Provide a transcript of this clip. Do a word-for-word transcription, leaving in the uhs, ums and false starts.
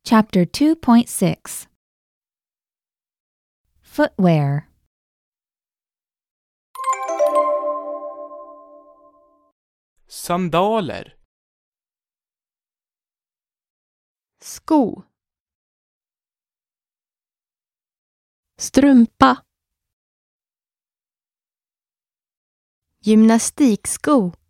Chapter two point six. Footwear. Sandaler. Sko. Strumpa. Gymnastiksko.